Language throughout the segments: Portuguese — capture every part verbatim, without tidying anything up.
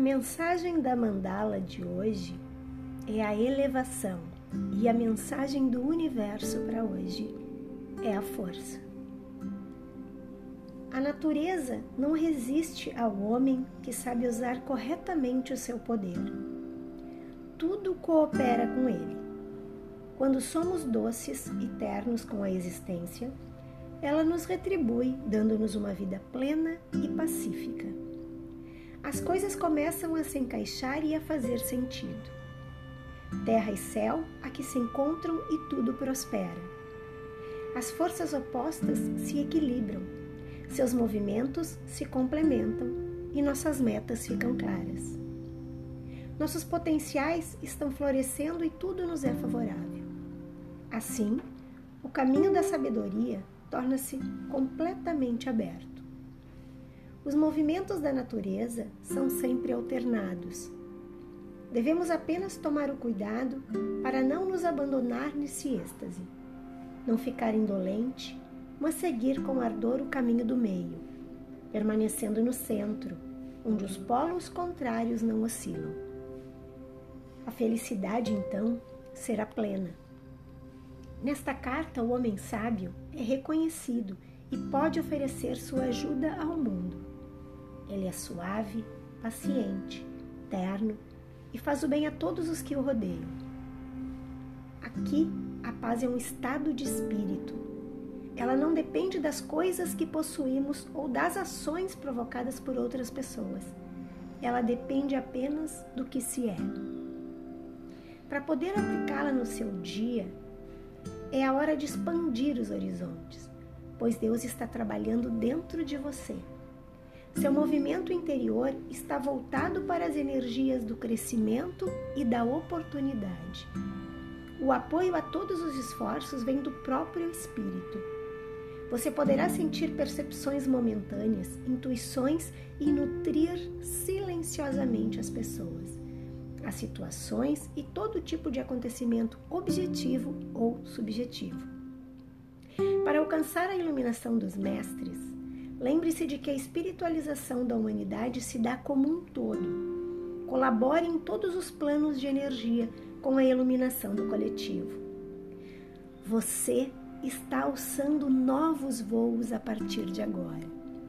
mensagem da mandala de hoje é a elevação, e a mensagem do universo para hoje é a força. A natureza não resiste ao homem que sabe usar corretamente o seu poder. Tudo coopera com ele. Quando somos doces e ternos com a existência, ela nos retribui, dando-nos uma vida plena e pacífica. As coisas começam a se encaixar e a fazer sentido. Terra e céu aqui se encontram e tudo prospera. As forças opostas se equilibram, seus movimentos se complementam e nossas metas ficam claras. Nossos potenciais estão florescendo e tudo nos é favorável. Assim, o caminho da sabedoria torna-se completamente aberto. Os movimentos da natureza são sempre alternados. Devemos apenas tomar o cuidado para não nos abandonar nesse êxtase, não ficar indolente, mas seguir com ardor o caminho do meio, permanecendo no centro, onde os polos contrários não oscilam. A felicidade, então, será plena. Nesta carta, o homem sábio é reconhecido e pode oferecer sua ajuda ao mundo. Ele é suave, paciente, terno e faz o bem a todos os que o rodeiam. Aqui, a paz é um estado de espírito. Ela não depende das coisas que possuímos ou das ações provocadas por outras pessoas. Ela depende apenas do que se é. Para poder aplicá-la no seu dia, é a hora de expandir os horizontes, pois Deus está trabalhando dentro de você. Seu movimento interior está voltado para as energias do crescimento e da oportunidade. O apoio a todos os esforços vem do próprio espírito. Você poderá sentir percepções momentâneas, intuições e nutrir silenciosamente as pessoas, as situações e todo tipo de acontecimento objetivo ou subjetivo. Para alcançar a iluminação dos mestres, lembre-se de que a espiritualização da humanidade se dá como um todo. Colabore em todos os planos de energia com a iluminação do coletivo. Você está alçando novos voos a partir de agora.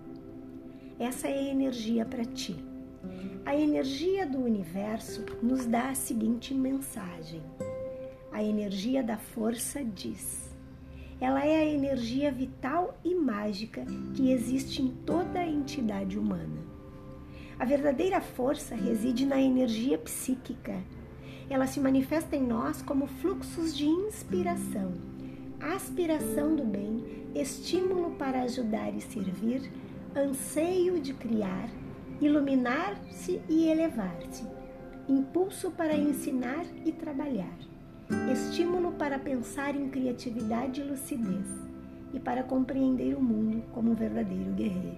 Essa é a energia para ti. A energia do universo nos dá a seguinte mensagem. A energia da força diz: ela é a energia vital e mágica que existe em toda a entidade humana. A verdadeira força reside na energia psíquica. Ela se manifesta em nós como fluxos de inspiração, aspiração do bem, estímulo para ajudar e servir, anseio de criar, iluminar-se e elevar-se, impulso para ensinar e trabalhar, estímulo para pensar em criatividade e lucidez e para compreender o mundo como um verdadeiro guerreiro.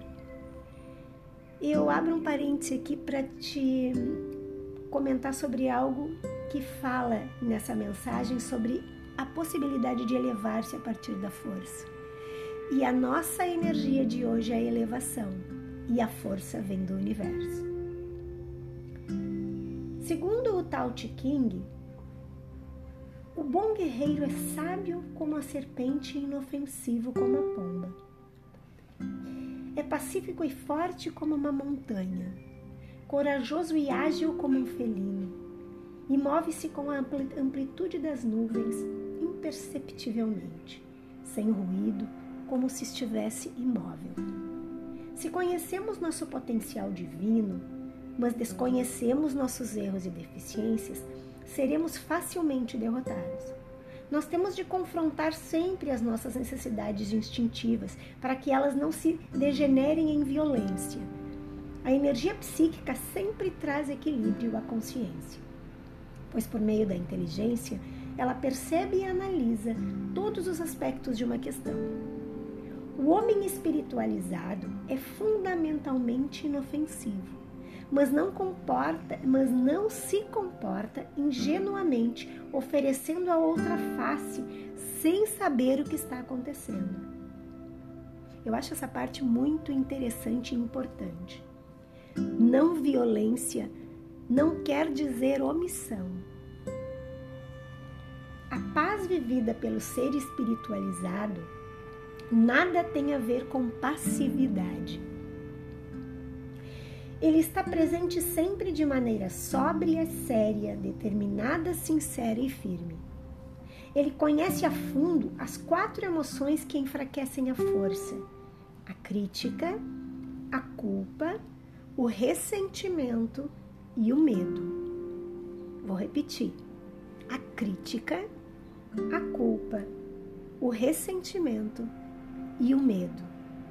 Eu abro um parêntese aqui para te comentar sobre algo que fala nessa mensagem sobre a possibilidade de elevar-se a partir da força. E a nossa energia de hoje é a elevação, e a força vem do universo. Segundo o Tao Te Ching, o bom guerreiro é sábio como a serpente e inofensivo como a pomba. É pacífico e forte como uma montanha, corajoso e ágil como um felino, e move-se com a amplitude das nuvens imperceptivelmente, sem ruído, como se estivesse imóvel. Se conhecemos nosso potencial divino, mas desconhecemos nossos erros e deficiências, seremos facilmente derrotados. Nós temos de confrontar sempre as nossas necessidades instintivas para que elas não se degenerem em violência. A energia psíquica sempre traz equilíbrio à consciência, pois por meio da inteligência, ela percebe e analisa todos os aspectos de uma questão. O homem espiritualizado é fundamentalmente inofensivo, mas não comporta, mas não se comporta ingenuamente, oferecendo a outra face sem saber o que está acontecendo. Eu acho essa parte muito interessante e importante. Não violência não quer dizer omissão. A paz vivida pelo ser espiritualizado nada tem a ver com passividade. Ele está presente sempre de maneira sóbria, séria, determinada, sincera e firme. Ele conhece a fundo as quatro emoções que enfraquecem a força: a crítica, a culpa, o ressentimento e o medo. Vou repetir: a crítica, a culpa, o ressentimento e o medo.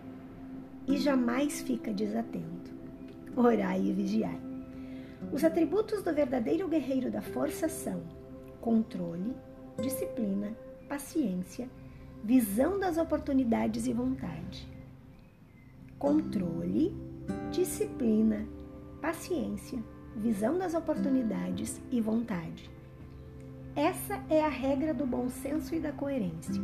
E jamais fica desatento. Orai e vigiai. Os atributos do verdadeiro guerreiro da força são controle, disciplina, paciência, visão das oportunidades e vontade. Controle, disciplina, paciência, visão das oportunidades e vontade. Essa é a regra do bom senso e da coerência.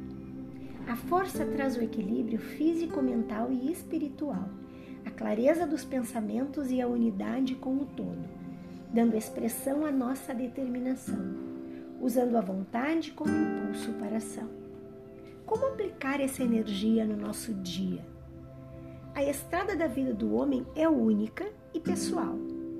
A força traz o equilíbrio físico, mental e espiritual, a clareza dos pensamentos e a unidade com o todo, dando expressão à nossa determinação, usando a vontade como impulso para a ação. Como aplicar essa energia no nosso dia? A estrada da vida do homem é única e pessoal.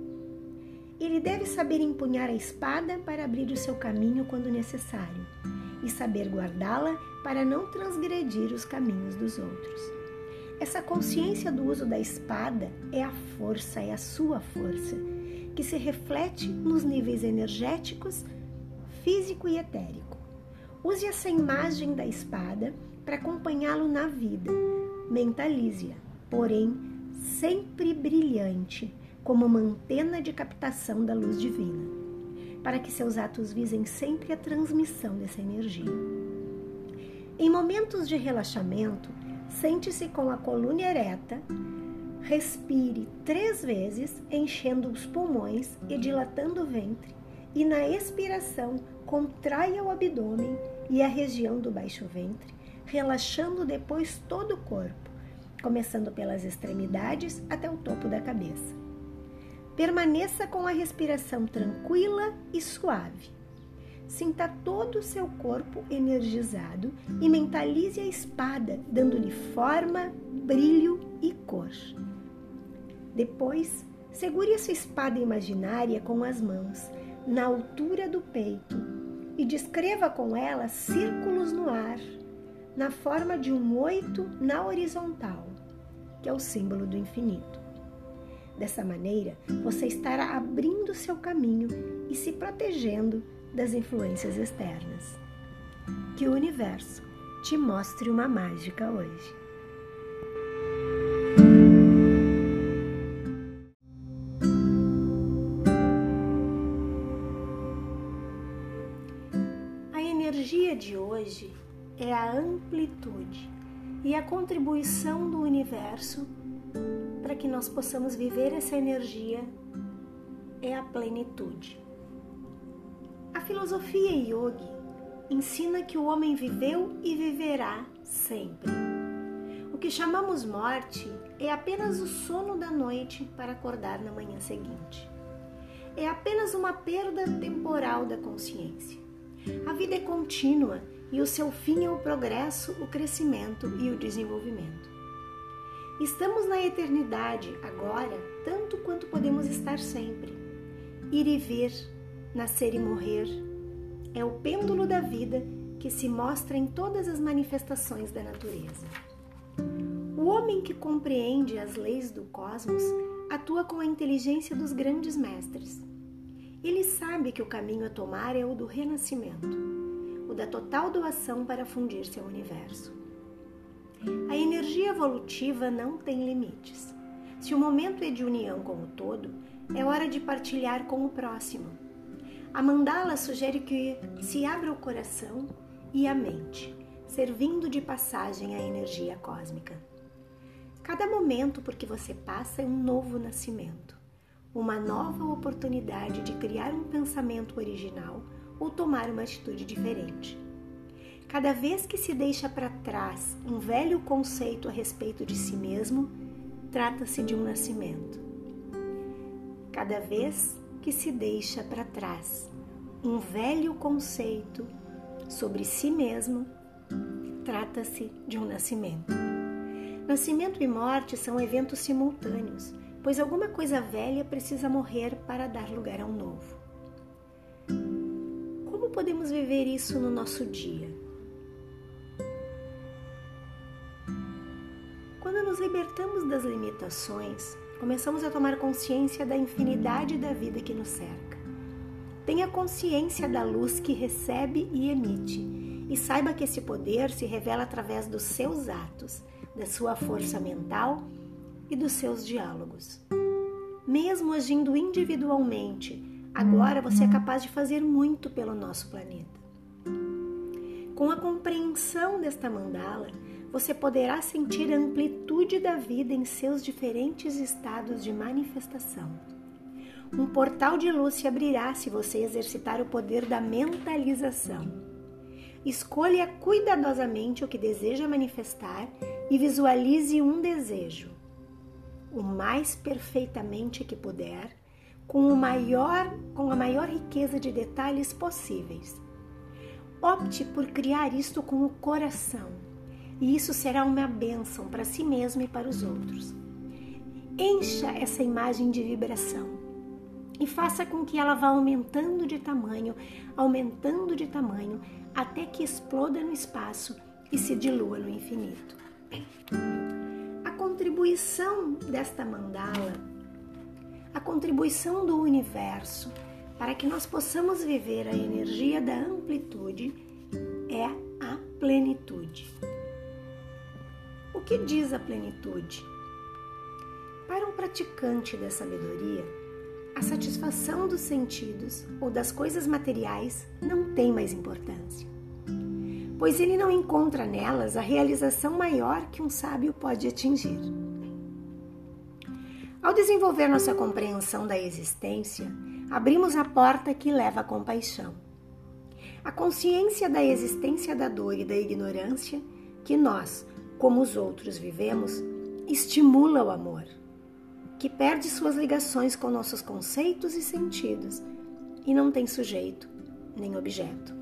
Ele deve saber empunhar a espada para abrir o seu caminho quando necessário e saber guardá-la para não transgredir os caminhos dos outros. Essa consciência do uso da espada é a força, é a sua força, que se reflete nos níveis energéticos, físico e etérico. Use essa imagem da espada para acompanhá-lo na vida. Mentalize-a, porém, sempre brilhante, como uma antena de captação da luz divina, para que seus atos visem sempre a transmissão dessa energia. Em momentos de relaxamento, sente-se com a coluna ereta, respire três vezes, enchendo os pulmões e dilatando o ventre, e na expiração, contraia o abdômen e a região do baixo ventre, relaxando depois todo o corpo, começando pelas extremidades até o topo da cabeça. Permaneça com a respiração tranquila e suave. Sinta todo o seu corpo energizado e mentalize a espada, dando-lhe forma, brilho e cor. Depois, segure a sua espada imaginária com as mãos, na altura do peito, e descreva com ela círculos no ar, na forma de um oito na horizontal, que é o símbolo do infinito. Dessa maneira, você estará abrindo seu caminho e se protegendo das influências externas. Que o universo te mostre uma mágica hoje. A energia de hoje é a amplitude e a contribuição do universo para que nós possamos viver essa energia é a plenitude. A filosofia yogi ensina que o homem viveu e viverá sempre. O que chamamos morte é apenas o sono da noite para acordar na manhã seguinte. É apenas uma perda temporal da consciência. A vida é contínua e o seu fim é o progresso, o crescimento e o desenvolvimento. Estamos na eternidade agora, tanto quanto podemos estar sempre. Ir e vir, nascer e morrer, é o pêndulo da vida que se mostra em todas as manifestações da natureza. O homem que compreende as leis do cosmos atua com a inteligência dos grandes mestres. Ele sabe que o caminho a tomar é o do renascimento, o da total doação para fundir-se ao universo. A energia evolutiva não tem limites. Se o momento é de união com o todo, é hora de partilhar com o próximo. A mandala sugere que se abra o coração e a mente, servindo de passagem à energia cósmica. Cada momento por que você passa é um novo nascimento, uma nova oportunidade de criar um pensamento original ou tomar uma atitude diferente. Cada vez que se deixa para trás um velho conceito a respeito de si mesmo, trata-se de um nascimento. Cada vez que se deixa para trás, um velho conceito sobre si mesmo. Trata-se de um nascimento. Nascimento e morte são eventos simultâneos, pois alguma coisa velha precisa morrer para dar lugar a um novo. Como podemos viver isso no nosso dia? Quando nos libertamos das limitações, começamos a tomar consciência da infinidade da vida que nos cerca. Tenha consciência da luz que recebe e emite, e saiba que esse poder se revela através dos seus atos, da sua força mental e dos seus diálogos. Mesmo agindo individualmente, agora você é capaz de fazer muito pelo nosso planeta. Com a compreensão desta mandala, você poderá sentir a amplitude da vida em seus diferentes estados de manifestação. Um portal de luz se abrirá se você exercitar o poder da mentalização. Escolha cuidadosamente o que deseja manifestar e visualize um desejo, o mais perfeitamente que puder, com, o maior, com a maior riqueza de detalhes possíveis. Opte por criar isto com o coração, e isso será uma bênção para si mesmo e para os outros. Encha essa imagem de vibração e faça com que ela vá aumentando de tamanho, aumentando de tamanho, até que exploda no espaço e se dilua no infinito. A contribuição desta mandala, a contribuição do universo para que nós possamos viver a energia da amplitude é a plenitude. O que diz a plenitude? Para um praticante da sabedoria, a satisfação dos sentidos ou das coisas materiais não tem mais importância, pois ele não encontra nelas a realização maior que um sábio pode atingir. Ao desenvolver nossa compreensão da existência, abrimos a porta que leva à compaixão. A consciência da existência da dor e da ignorância que nós, como os outros, vivemos, estimula o amor, que perde suas ligações com nossos conceitos e sentidos e não tem sujeito nem objeto.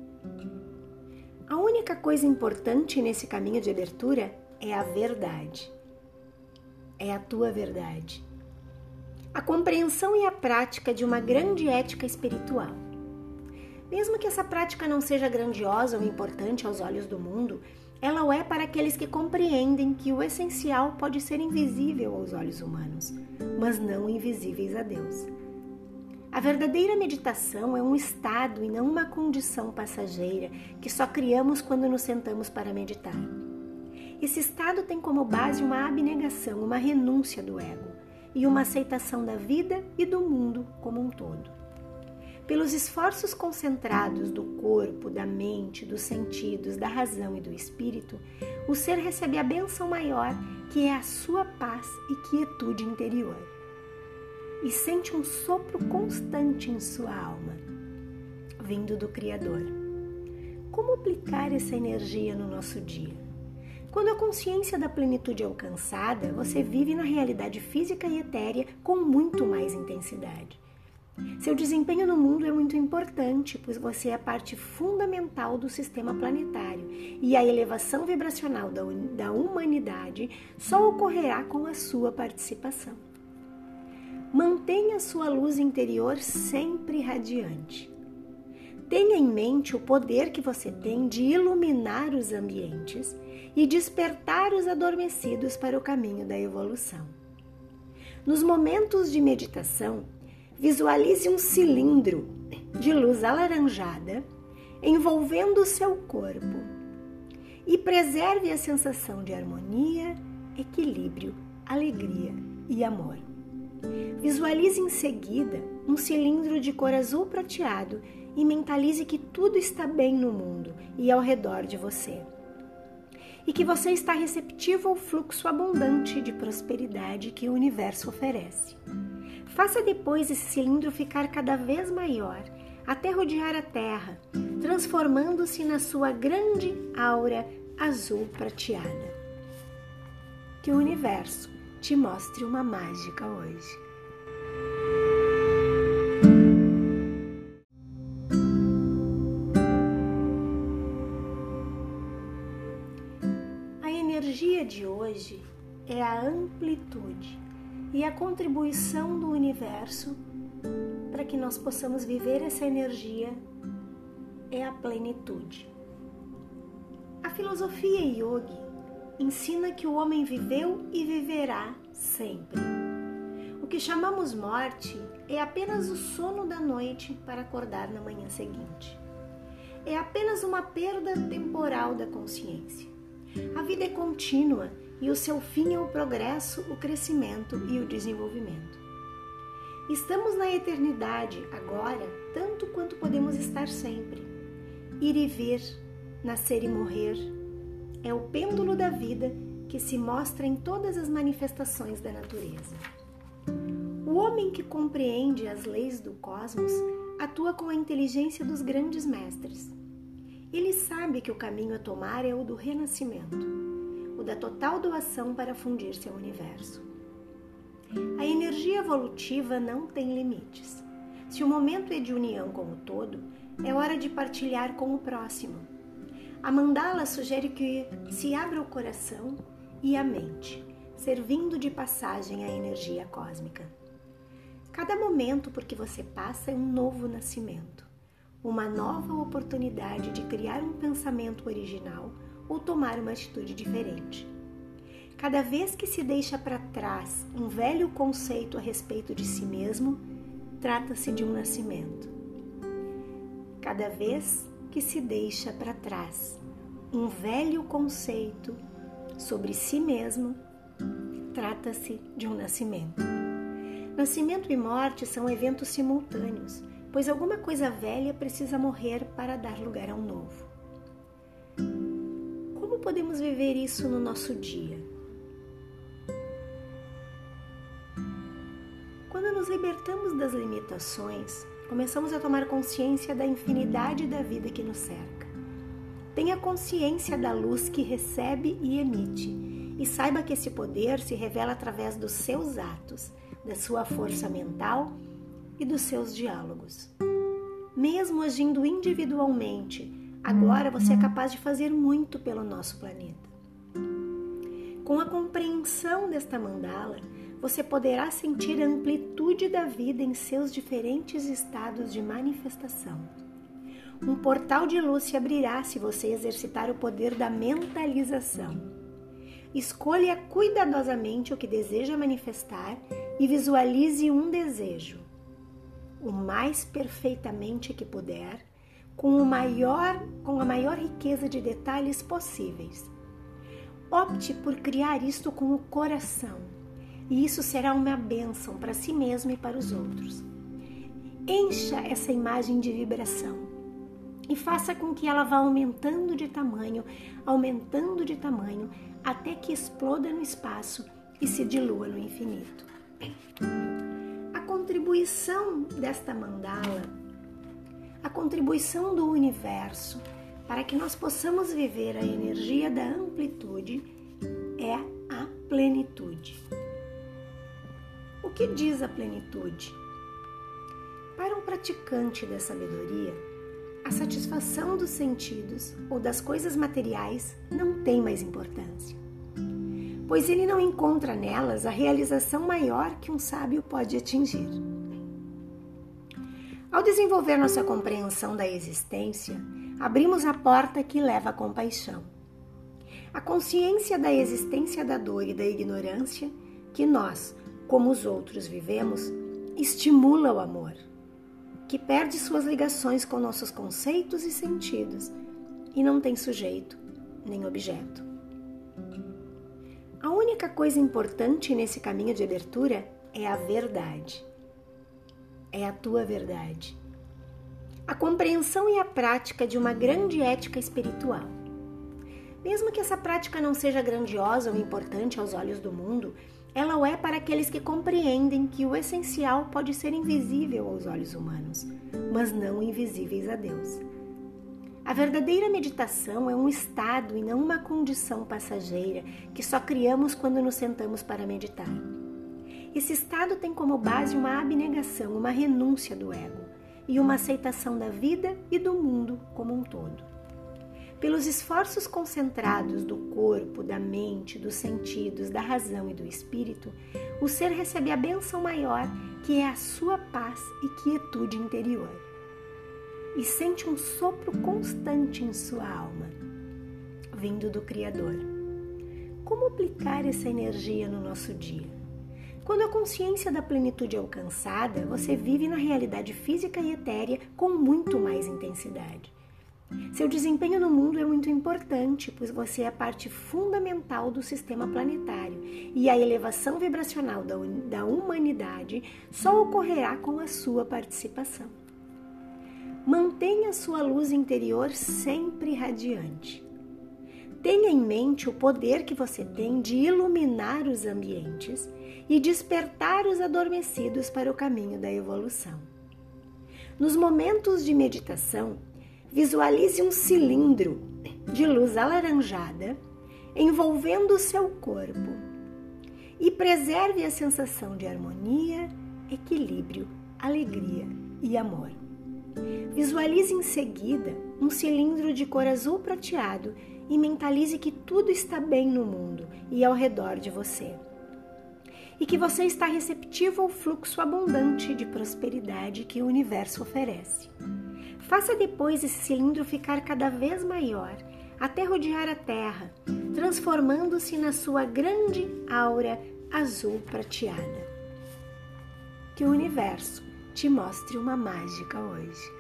A única coisa importante nesse caminho de abertura é a verdade. É a tua verdade. A compreensão e a prática de uma grande ética espiritual. Mesmo que essa prática não seja grandiosa ou importante aos olhos do mundo, ela o é para aqueles que compreendem que o essencial pode ser invisível aos olhos humanos, mas não invisíveis a Deus. A verdadeira meditação é um estado e não uma condição passageira que só criamos quando nos sentamos para meditar. Esse estado tem como base uma abnegação, uma renúncia do ego e uma aceitação da vida e do mundo como um todo. Pelos esforços concentrados do corpo, da mente, dos sentidos, da razão e do espírito, o ser recebe a bênção maior, que é a sua paz e quietude interior. E sente um sopro constante em sua alma, vindo do Criador. Como aplicar essa energia no nosso dia? Quando a consciência da plenitude é alcançada, você vive na realidade física e etérea com muito mais intensidade. Seu desempenho no mundo é muito importante, pois você é a parte fundamental do sistema planetário e a elevação vibracional da, da humanidade só ocorrerá com a sua participação. Mantenha sua luz interior sempre radiante. Tenha em mente o poder que você tem de iluminar os ambientes e despertar os adormecidos para o caminho da evolução. Nos momentos de meditação, visualize um cilindro de luz alaranjada envolvendo o seu corpo e preserve a sensação de harmonia, equilíbrio, alegria e amor. Visualize em seguida um cilindro de cor azul prateado e mentalize que tudo está bem no mundo e ao redor de você, e que você está receptivo ao fluxo abundante de prosperidade que o universo oferece. Faça depois esse cilindro ficar cada vez maior, até rodear a Terra, transformando-se na sua grande aura azul prateada. Que o universo te mostre uma mágica hoje. energia de hoje é a amplitude e a contribuição do universo para que nós possamos viver essa energia é a plenitude. A filosofia yogi ensina que o homem viveu e viverá sempre. O que chamamos morte é apenas o sono da noite para acordar na manhã seguinte. É apenas uma perda temporal da consciência. A vida é contínua e o seu fim é o progresso, o crescimento e o desenvolvimento. Estamos na eternidade agora, tanto quanto podemos estar sempre. Ir e vir, nascer e morrer, é o pêndulo da vida que se mostra em todas as manifestações da natureza. O homem que compreende as leis do cosmos atua com a inteligência dos grandes mestres. Ele sabe que o caminho a tomar é o do renascimento, o da total doação para fundir-se ao universo. A energia evolutiva não tem limites. Se o momento é de união com o todo, é hora de partilhar com o próximo. A mandala sugere que se abra o coração e a mente, servindo de passagem à energia cósmica. Cada momento por que você passa é um novo nascimento, uma nova oportunidade de criar um pensamento original ou tomar uma atitude diferente. Cada vez que se deixa para trás um velho conceito a respeito de si mesmo, trata-se de um nascimento. Cada vez que se deixa para trás um velho conceito sobre si mesmo, trata-se de um nascimento. Nascimento e morte são eventos simultâneos, pois alguma coisa velha precisa morrer para dar lugar a um novo. Como podemos viver isso no nosso dia? Quando nos libertamos das limitações, começamos a tomar consciência da infinidade da vida que nos cerca. Tenha consciência da luz que recebe e emite, e saiba que esse poder se revela através dos seus atos, da sua força mental e dos seus diálogos. Mesmo agindo individualmente, agora você é capaz de fazer muito pelo nosso planeta. Com a compreensão desta mandala, você poderá sentir a amplitude da vida em seus diferentes estados de manifestação. Um portal de luz se abrirá se você exercitar o poder da mentalização. Escolha cuidadosamente o que deseja manifestar e visualize um desejo, o mais perfeitamente que puder, com, o maior, com a maior riqueza de detalhes possíveis. Opte por criar isto com o coração, e isso será uma bênção para si mesmo e para os outros. Encha essa imagem de vibração e faça com que ela vá aumentando de tamanho, aumentando de tamanho, até que exploda no espaço e se dilua no infinito. A contribuição desta mandala, a contribuição do universo para que nós possamos viver a energia da amplitude é a plenitude. O que diz a plenitude? Para um praticante da sabedoria, a satisfação dos sentidos ou das coisas materiais não tem mais importância, pois ele não encontra nelas a realização maior que um sábio pode atingir. Ao desenvolver nossa compreensão da existência, abrimos a porta que leva à compaixão. A consciência da existência da dor e da ignorância que nós, como os outros, vivemos, estimula o amor, que perde suas ligações com nossos conceitos e sentidos e não tem sujeito nem objeto. A única coisa importante nesse caminho de abertura é a verdade. É a tua verdade. A compreensão e a prática de uma grande ética espiritual. Mesmo que essa prática não seja grandiosa ou importante aos olhos do mundo, ela o é para aqueles que compreendem que o essencial pode ser invisível aos olhos humanos, mas não invisíveis a Deus. A verdadeira meditação é um estado e não uma condição passageira que só criamos quando nos sentamos para meditar. Esse estado tem como base uma abnegação, uma renúncia do ego e uma aceitação da vida e do mundo como um todo. Pelos esforços concentrados do corpo, da mente, dos sentidos, da razão e do espírito, o ser recebe a bênção maior, que é a sua paz e quietude interior. E sente um sopro constante em sua alma, vindo do Criador. Como aplicar essa energia no nosso dia? Quando a consciência da plenitude é alcançada, você vive na realidade física e etérea com muito mais intensidade. Seu desempenho no mundo é muito importante, pois você é a parte fundamental do sistema planetário e a elevação vibracional da, da humanidade só ocorrerá com a sua participação. Mantenha sua luz interior sempre radiante. Tenha em mente o poder que você tem de iluminar os ambientes e despertar os adormecidos para o caminho da evolução. Nos momentos de meditação, visualize um cilindro de luz alaranjada envolvendo o seu corpo e preserve a sensação de harmonia, equilíbrio, alegria e amor. Visualize em seguida um cilindro de cor azul prateado e mentalize que tudo está bem no mundo e ao redor de você. E que você está receptivo ao fluxo abundante de prosperidade que o universo oferece. Faça depois esse cilindro ficar cada vez maior, até rodear a Terra, transformando-se na sua grande aura azul prateada. Que o universo te mostre uma mágica hoje.